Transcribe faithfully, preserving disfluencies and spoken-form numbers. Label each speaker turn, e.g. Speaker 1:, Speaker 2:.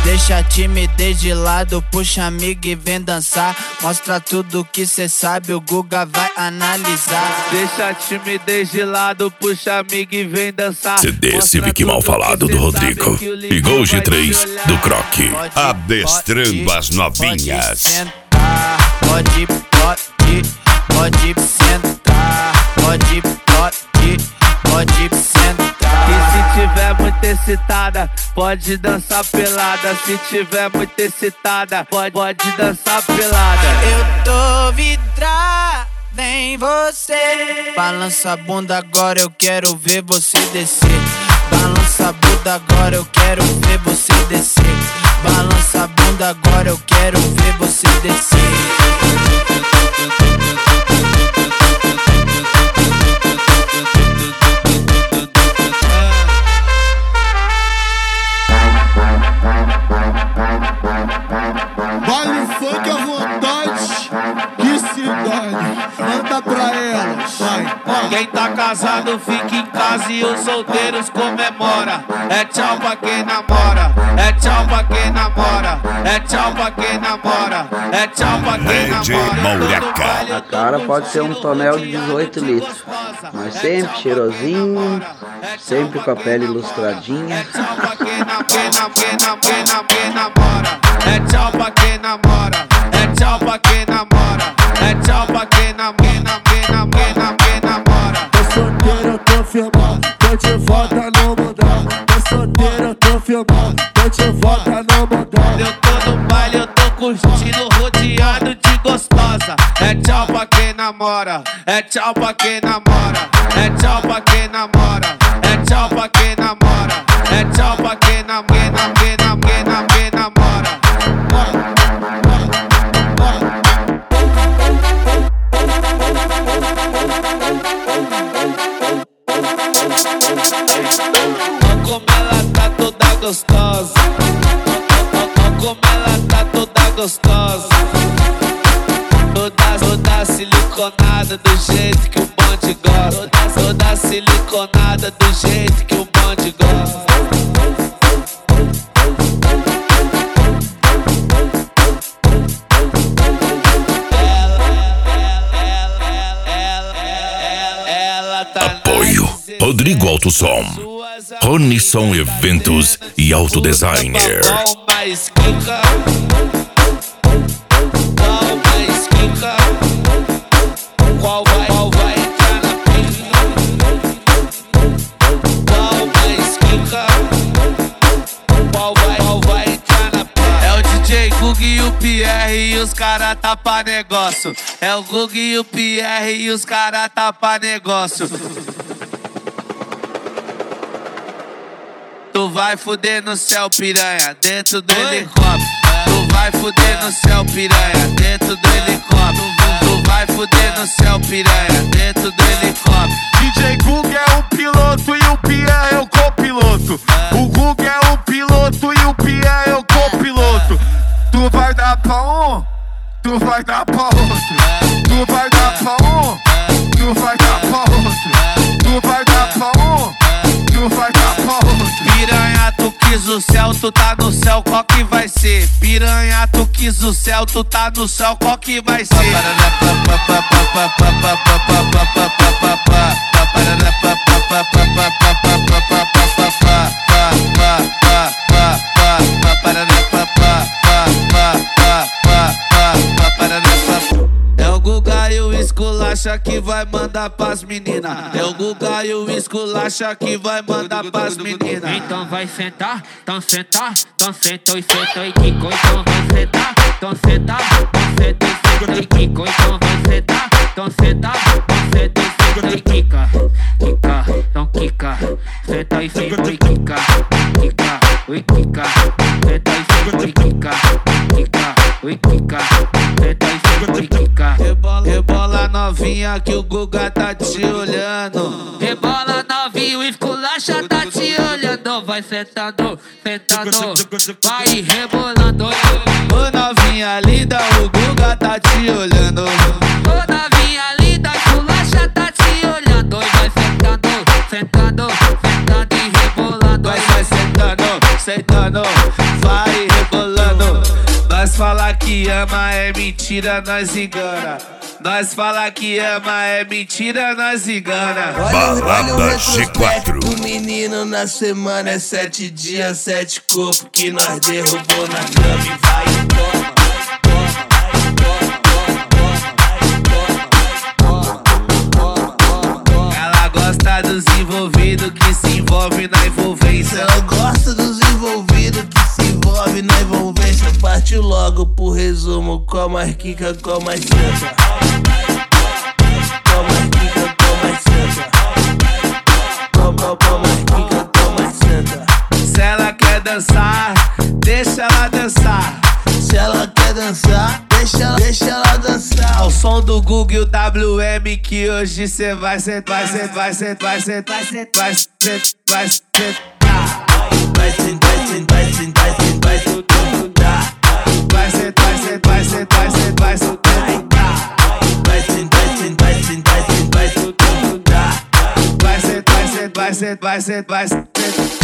Speaker 1: Deixa a timidez de lado, puxa amigo e vem dançar. Mostra tudo que cê sabe, o Guga vai analisar.
Speaker 2: Deixa a timidez de lado, puxa amigo e vem dançar.
Speaker 3: C D Civic Mal Falado do Rodrigo e Gol G três do Croque. Adestrando as novinhas.
Speaker 1: Pode, pode, pode sentar. Pode, pode, pode sentar.
Speaker 2: E se tiver muito excitada, pode dançar pelada. Se tiver muito excitada, pode, pode dançar pelada.
Speaker 1: Eu tô vidrada em você. Balança a bunda agora, eu quero ver você descer. Balança a bunda agora, eu quero ver você descer. Balança a bunda agora, eu quero ver você descer.
Speaker 4: Vale funk à vontade, que se dane. Manda pra ela, vai, vai.
Speaker 2: Quem tá casado fica em casa e os solteiros comemora. É tchau pra quem namora, é tchau pra quem namora, é tchau pra quem namora, é tchau pra quem namora.
Speaker 5: A cara pode ser um tonel de dezoito litros, mas sempre cheirosinho, sempre com a pele ilustradinha.
Speaker 2: É tchau pra quem namora, é tchau pra quem namora, é tchau pra quem namora, é tchau pra quem namora, quem namora.
Speaker 4: Tô solteiro, eu tô filmando, tô de volta no mundão. Tô solteiro, eu tô filmando, tô de volta no mundão.
Speaker 2: Eu tô no baile, eu tô curtindo, rodeado de gostosa. É tchau pra quem namora, é tchau pra quem namora, é tchau pra quem namora, é tchau pra quem namora, é tchau pra quem namora, quem namora, quem namora. Como ela tá toda gostosa, como ela tá toda gostosa, toda, toda siliconada do jeito que o bonde gosta, toda siliconada do jeito que o bonde gosta.
Speaker 3: Apoio Rodrigo Autosom, Ronisson Eventos e Autodesigner.
Speaker 2: Qual vai, qual vai entrar na pista? Qual mais quica? Qual vai, qual vai entrar na pista? É o D J Gug e o Pierre e os cara tá pra negócio. É o Gug e o Pierre e os cara tá pra negócio. Tu vai fuder no céu, piranha, dentro do helicóptero. Tu vai fuder no céu, piranha, dentro do helicóptero. Tu vai fuder no céu, piranha, dentro do helicóptero.
Speaker 4: D J Gug é o piloto e o Pierre é o copiloto. O Gug é o piloto e o Pierre é o copiloto. Tu vai dar pra um, tu vai dar pra outro. Tu vai dar pra um, tu vai dar pra outro. Tu vai dar pra um, tu vai dar pra outro.
Speaker 2: Piranha, tu quis o céu, tu tá no céu, qual que vai ser? Piranha, tu quis o céu, tu tá no céu, qual que vai ser? É o Guga e o Esculacha que vai mandar pras meninas. É o Guga e o Esculacha que vai mandar pras meninas.
Speaker 6: Então vai sentar, então sentar, então sentou e sentou e quicou. Então vai sentar, então sentar, então sentou e sentou e quicou. Então vai sentar, então sentar, então sentou e sentou e quica. Quica, então quica, senta e sentou e quica. Quica, oi quica, senta e sentou e quica. Quica, oi quica, senta e sentou e quica.
Speaker 2: Rebola novinha que o Guga tá te olhando.
Speaker 6: Rebola novinho, o Esculacha tá te olhando. Vai sentando, sentando, vai rebolando.
Speaker 2: Ô novinha linda, o Guga tá te olhando.
Speaker 6: Ô novinha linda, o Esculacha tá te olhando. E vai sentando, sentando, sentando e rebolando.
Speaker 2: Vai, vai sentando, sentando, vai rebolando. que ama é mentira, nós engana. Nós fala que ama é mentira, nós engana.
Speaker 3: Balada G quatro.
Speaker 7: O menino na semana é sete dias, sete corpos que nós derrubou na cama e vai e toma.
Speaker 2: Gosta dos envolvidos que se envolve na envolvência.
Speaker 7: Ela gosta dos envolvidos que se envolve na envolvência. Partiu logo pro resumo, com mais quica, com mais senta. Com mais quica, com mais senta. Com, com, com mais quica, com mais senta.
Speaker 2: Se ela quer dançar, deixa ela dançar.
Speaker 7: Se ela quer dançar, deixa ela, deixa ela dançar.
Speaker 2: Ao som do Google e W M que hoje cê vai sentar, vai sentar, vai sentar, vai sentar, vai sentar, vai sentar, vai sentar.
Speaker 7: Vai sentar, vai sentar, vai sentar, vai sentar.
Speaker 2: Vai sentar, vai sentar, vai sentar, vai sentar, vai sentar.
Speaker 7: Vai sentar, vai sentar, vai sentar, vai sentar.
Speaker 2: Vai sentar, vai sentar, vai sentar, vai sentar.